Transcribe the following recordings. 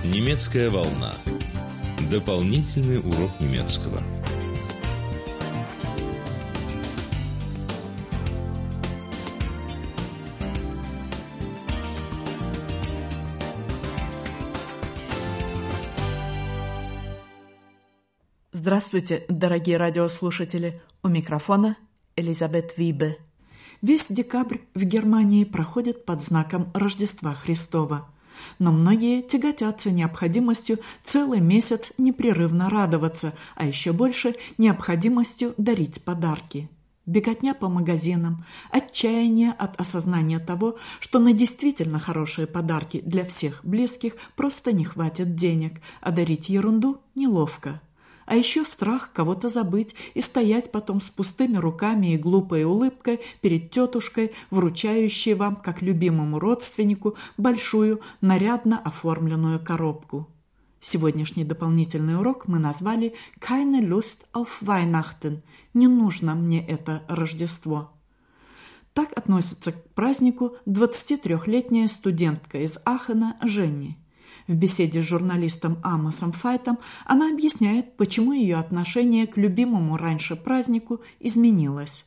Немецкая волна. Дополнительный урок немецкого. Здравствуйте, дорогие радиослушатели! У микрофона Элизабет Вибе. Весь декабрь в Германии проходит под знаком Рождества Христова. Но многие тяготятся необходимостью целый месяц непрерывно радоваться, а еще больше необходимостью дарить подарки. Беготня по магазинам, отчаяние от осознания того, что на действительно хорошие подарки для всех близких просто не хватит денег, а дарить ерунду неловко. А еще страх кого-то забыть и стоять потом с пустыми руками и глупой улыбкой перед тетушкой, вручающей вам, как любимому родственнику, большую, нарядно оформленную коробку. Сегодняшний дополнительный урок мы назвали «Keine Lust auf Weihnachten» – «Не нужно мне это Рождество». Так относится к празднику 23-летняя студентка из Ахена Женни. В беседе с журналистом Амосом Файтом она объясняет, почему ее отношение к любимому раньше празднику изменилось.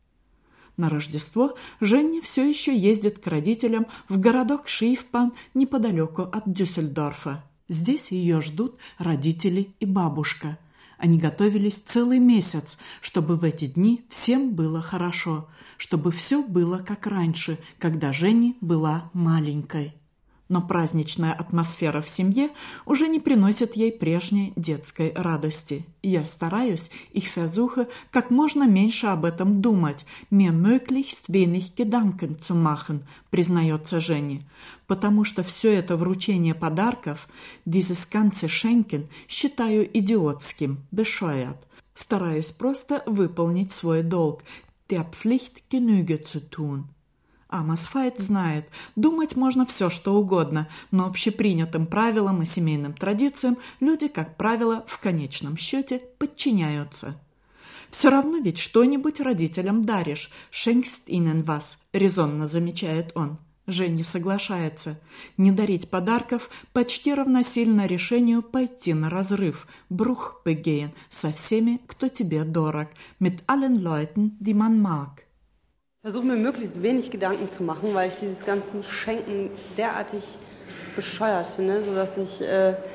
На Рождество Женя все еще ездит к родителям в городок Шифпан неподалеку от Дюссельдорфа. Здесь ее ждут родители и бабушка. Они готовились целый месяц, чтобы в эти дни всем было хорошо, чтобы все было как раньше, когда Женя была маленькой. Но праздничная атмосфера в семье уже не приносит ей прежней детской радости. Я стараюсь, ich versuche, как можно меньше об этом думать, mir möglichst wenig Gedanken zu machen, признается Женя, потому что все это вручение подарков, dieses ganze Schenken, считаю идиотским, bescheuert. Стараюсь просто выполнить свой долг, der Pflicht Genüge zu tun. Амос Файт знает, думать можно все, что угодно, но общепринятым правилам и семейным традициям люди, как правило, в конечном счете подчиняются. «Все равно ведь что-нибудь родителям даришь, schenkst ihnen was», резонно замечает он. Женя соглашается. Не дарить подарков почти равносильно решению пойти на разрыв, Bruch begehen, со всеми, кто тебе дорог, mit allen Leuten, die man mag. Ich versuche mir möglichst wenig Gedanken zu machen, weil ich dieses ganze Schenken derartig bescheuert finde, sodass ich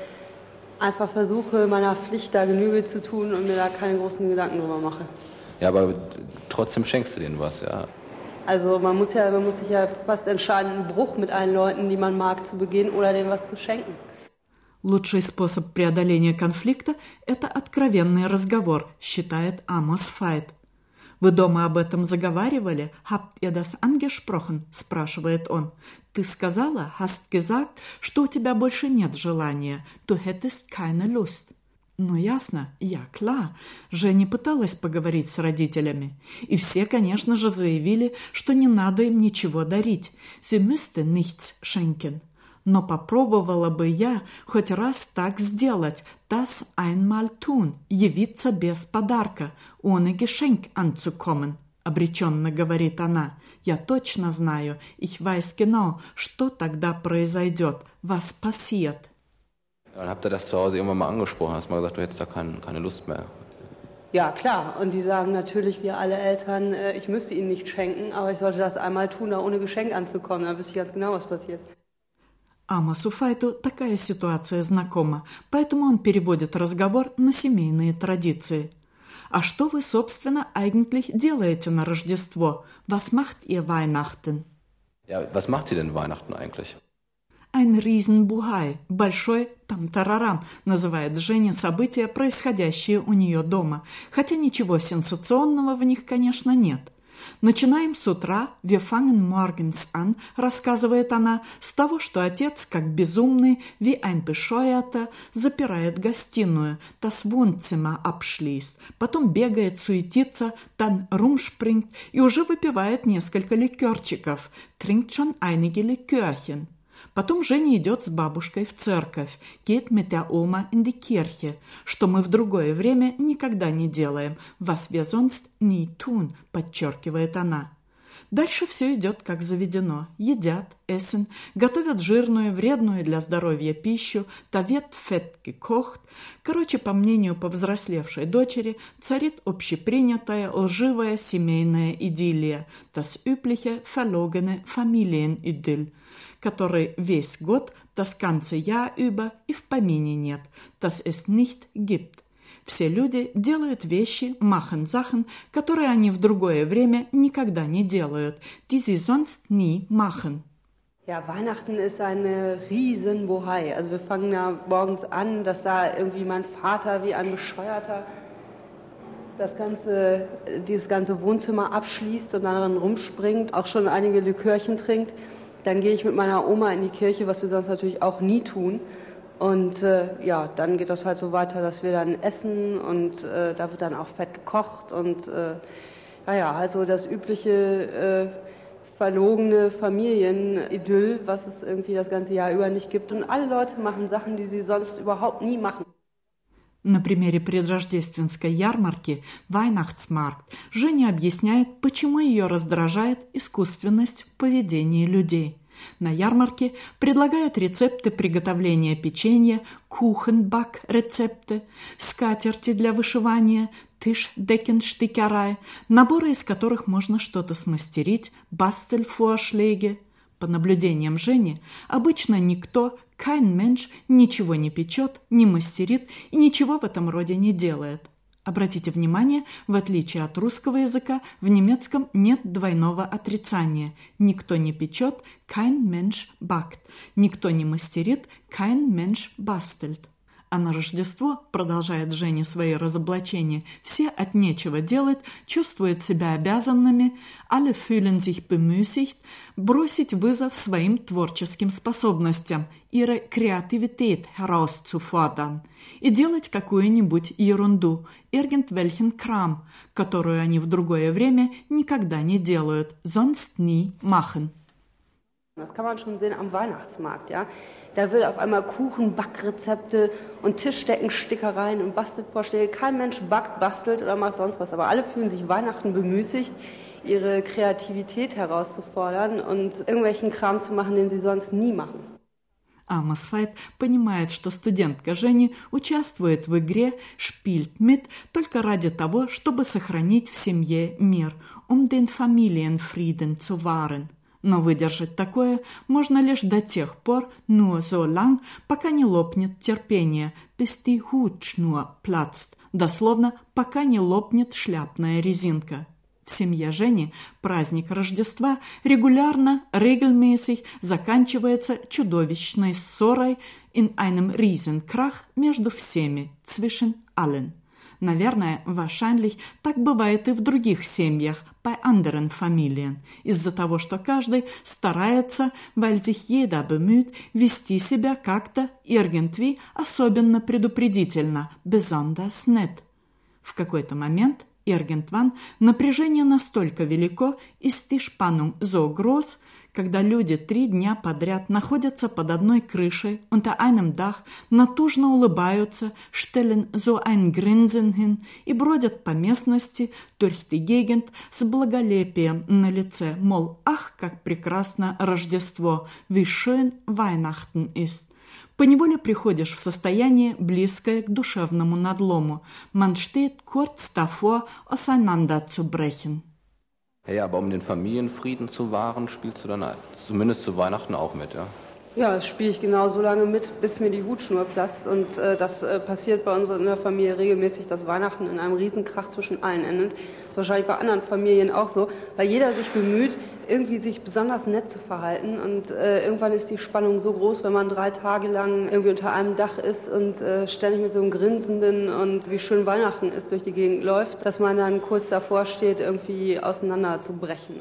einfach versuche, meiner Pflicht da Genüge zu tun und mir da keine großen Gedanken drüber mache. Ja, aber trotzdem schenkst du denen was, ja? Also man muss sich ja fast entscheiden, einen Bruch mit allen Leuten, die man mag, zu begehen oder denen was zu schenken. Лучший способ преодоления конфликта – это откровенный разговор, считает Амос Файт. «Вы дома об этом заговаривали? Habt ihr das angesprochen?» – спрашивает он. «Ты сказала, hast gesagt, что у тебя больше нет желания. Du hättest keine Lust». Ну, ясно, klar. Женя пыталась поговорить с родителями. И все, конечно же, заявили, что не надо им ничего дарить. Sie müsste nichts schenken. Но попробовала бы я хоть раз так сделать, das einmal tun, явиться без подарка, ohne Geschenk anzukommen, обреченно говорит она. Я точно знаю, ich weiß genau, что тогда произойдет, was passiert. Dann habt ihr das zu Hause irgendwann mal angesprochen, hast mal gesagt, du hättest da keine Lust mehr. Ja, klar. Und die sagen natürlich, wir alle Eltern, ich müsste ihnen nicht schenken, aber ich sollte das einmal tun, da ohne Geschenk anzukommen. Dann wüsste ich ganz genau, was passiert. Амосу Файту такая ситуация знакома, поэтому он переводит разговор на семейные традиции. А что вы, собственно, eigentlich делаете на Рождество? Was macht ihr Weihnachten? Ja, was macht ihr denn Weihnachten eigentlich? Ein Riesenbuhai, большой там-тарарам, называет Женя события, происходящие у нее дома, хотя ничего сенсационного в них, конечно, нет. «Начинаем с утра, wir fangen morgens an», рассказывает она, с того, что отец, как безумный, wie ein Bescheuerter, запирает гостиную, das Wohnzimmer abschließt, потом бегает, суетится, dann rumspringt и уже выпивает несколько ликерчиков, trinkt schon einige Likörchen. Потом Женя идет с бабушкой в церковь, geht mit der Oma in die Kirche, что мы в другое время никогда не делаем, was wir sonst nie tun, подчеркивает она. Дальше все идет как заведено. Едят, essen, готовят жирную, вредную для здоровья пищу, da wird fett gekocht. Короче, по мнению повзрослевшей дочери, царит общепринятая, лживая семейная идиллия, das übliche, verlogene Familienidyll, который весь год, das ganze Jahr über и в помине нет, das es nicht gibt. Все люди делают вещи, machen Sachen, которые они в другое время никогда не делают, die sie sonst nie machen. Ja, Weihnachten ist eine Riesenbohai. Also wir fangen da morgens an, dass da irgendwie mein Vater wie ein Bescheuerter dieses ganze Wohnzimmer abschließt und darin rumspringt, auch schon einige Likörchen trinkt. Dann gehe ich mit meiner Oma in die Kirche, was wir sonst natürlich auch nie tun. Und dann geht das halt so weiter, dass wir dann essen und da wird dann auch fett gekocht und also das übliche verlogene Familienidyll, was es irgendwie das ganze Jahr über nicht gibt. Und alle Leute machen Sachen, die sie sonst überhaupt nie machen. На примере предрождественской ярмарки Weihnachtsmarkt Женя объясняет, почему ее раздражает искусственность в поведении людей. На ярмарке предлагают рецепты приготовления печенья, Kuchenback-рецепты, скатерти для вышивания, Tischdeckenstickerei, наборы, из которых можно что-то смастерить, Bastelvorschläge. По наблюдениям Жени, обычно никто, kein Mensch, ничего не печет, не мастерит и ничего в этом роде не делает. Обратите внимание, в отличие от русского языка, в немецком нет двойного отрицания. Никто не печет, kein Mensch backt. Никто не мастерит, kein Mensch bastelt. А на Рождество, продолжает Женя свои разоблачения, все от нечего делать, чувствуют себя обязанными, alle fühlen sich bemüßigt, бросить вызов своим творческим способностям, ihre Kreativität herauszufordern, и делать какую-нибудь ерунду, irgendwelchen Kram, которую они в другое время никогда не делают, sonst nie machen. Das kann man schon sehen am Weihnachtsmarkt, ja. Da will auf einmal Kuchen, Backrezepte und Tischdeckenstickereien und Bastelvorschläge. Kein Mensch backt, bastelt oder macht sonst was, aber alle fühlen sich Weihnachten bemüßigt, ihre Kreativität herauszufordern und irgendwelchen Kram zu machen, den sie sonst nie machen. Амос Файт понимает, что студентка Жени участвует в игре «Spielt mit» только ради того, чтобы сохранить в семье мир, den Familienfrieden zu wahren. Но выдержать такое можно лишь до тех пор, nur so lang, пока не лопнет терпение, bis die Hutschnur platzt, дословно, пока не лопнет шляпная резинка. В семье Жени праздник Рождества регулярно, regelmäßig заканчивается чудовищной ссорой in einem Riesenkrach между всеми, zwischen allen. Наверное, wahrscheinlich, так бывает и в других семьях, bei anderen Familien, из-за того, что каждый старается, weil sich jeder bemüht, вести себя как-то, irgendwie, особенно предупредительно, besonders nett. В какой-то момент, irgendwann, напряжение настолько велико, ist die Spannung so groß, когда люди 3 дня подряд находятся под одной крышей, unter einem Dach, натужно улыбаются, stellen so ein Grinsen hin и бродят по местности, durch die Gegend, с благолепием на лице, мол, ах, как прекрасно Рождество, wie schön Weihnachten ist. Поневоле приходишь в состояние, близкое к душевному надлому. Man steht kurz davor, auseinanderzubrechen. Ja, aber um den Familienfrieden zu wahren, spielst du dann zumindest zu Weihnachten auch mit, ja? Ja, das spiele ich genau so lange mit, bis mir die Hutschnur platzt. Und das passiert bei uns in der Familie regelmäßig, dass Weihnachten in einem Riesenkrach zwischen allen endet. Das ist wahrscheinlich bei anderen Familien auch so, weil jeder sich bemüht, irgendwie sich besonders nett zu verhalten. Und irgendwann ist die Spannung so groß, wenn man 3 Tage lang irgendwie unter einem Dach ist und ständig mit so einem grinsenden und wie schön Weihnachten ist durch die Gegend läuft, dass man dann kurz davor steht, irgendwie auseinanderzubrechen.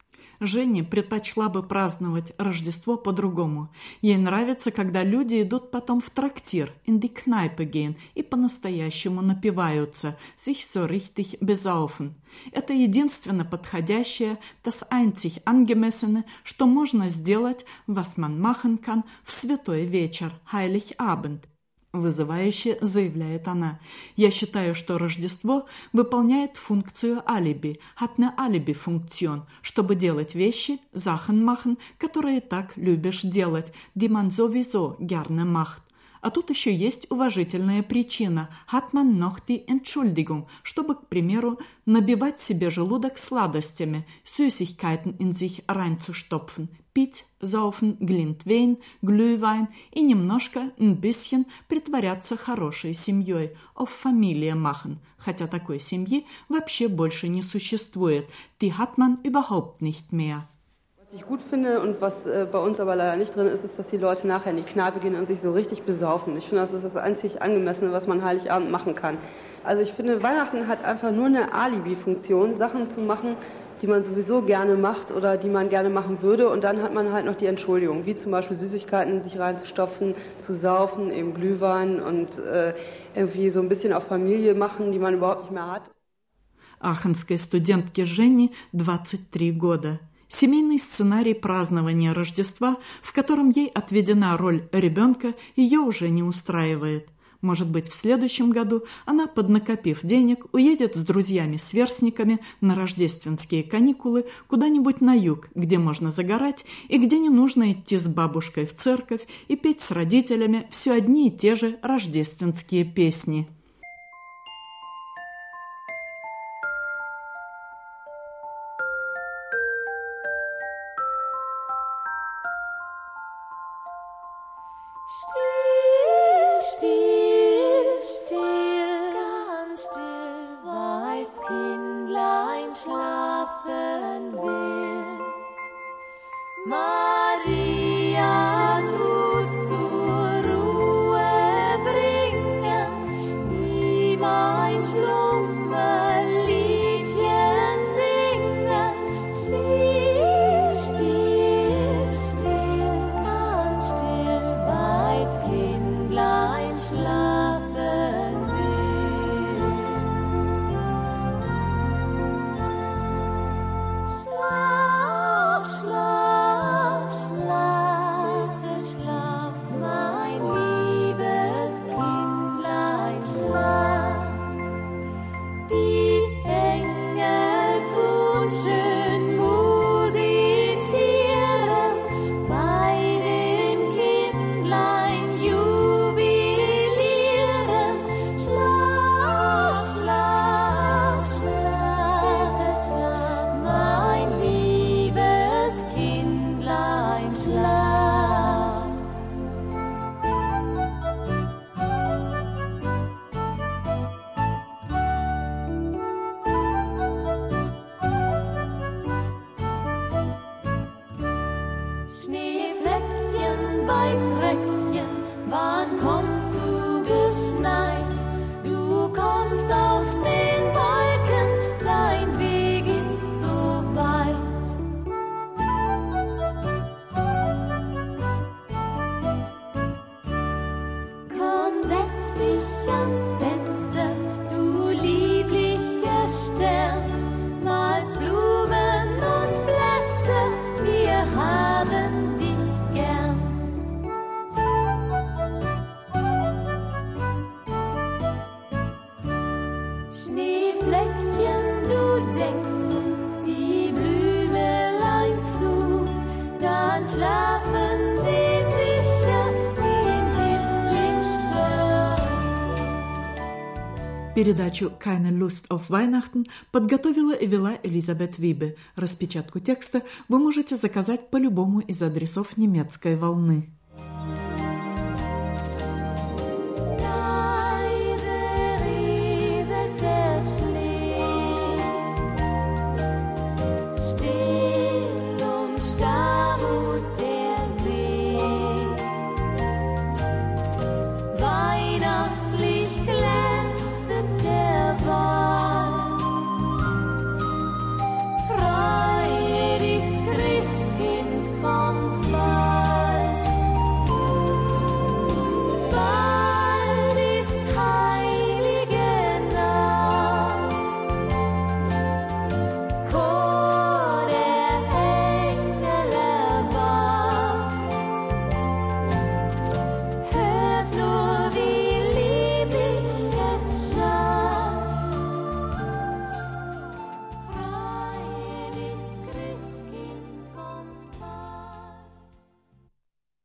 Женя предпочла бы праздновать Рождество по-другому. Ей нравится, когда люди идут потом в трактир, in die Kneipe gehen, и по-настоящему напиваются, sich so richtig besaufen. Это единственно подходящее, das einzig angemessene, что можно сделать, was man machen kann, в святой вечер, Heiligabend. Вызывающе заявляет она. «Я считаю, что Рождество выполняет функцию алиби, hat eine Alibi-Funktion, чтобы делать вещи, Sachen machen, которые так любишь делать, die man sowieso gerne macht. А тут еще есть уважительная причина, hat man noch die Entschuldigung, чтобы, к примеру, набивать себе желудок сладостями, Süßigkeiten in sich reinzustopfen, пить, saufen, Glintwein, Glühwein и немножко, ein bisschen, притворяться хорошей семьей, auf Familie machen, хотя такой семьи вообще больше не существует, die hat man überhaupt nicht mehr. Was ich gut finde und was bei uns aber leider nicht drin ist, ist, dass die Leute nachher in die Kneipe gehen und sich so richtig besaufen. Ich finde, das ist das einzig Angemessene, was man Heiligabend machen kann. Also ich finde, Weihnachten hat einfach nur eine Alibi-Funktion, Sachen zu machen, die man sowieso gerne macht oder die man gerne machen würde. Und dann hat man halt noch die Entschuldigung, wie zum Beispiel Süßigkeiten in sich reinzustopfen, zu saufen, eben Glühwein und irgendwie so ein bisschen auf Familie machen, die man überhaupt nicht mehr hat. Ахенской студентке Жене 23 года. Семейный сценарий празднования Рождества, в котором ей отведена роль ребенка, ее уже не устраивает. Может быть, в следующем году она, поднакопив денег, уедет с друзьями-сверстниками на рождественские каникулы куда-нибудь на юг, где можно загорать и где не нужно идти с бабушкой в церковь и петь с родителями все одни и те же рождественские песни. Передачу «Keine Lust auf Weihnachten» подготовила и вела Элизабет Вибе. Распечатку текста вы можете заказать по любому из адресов немецкой волны.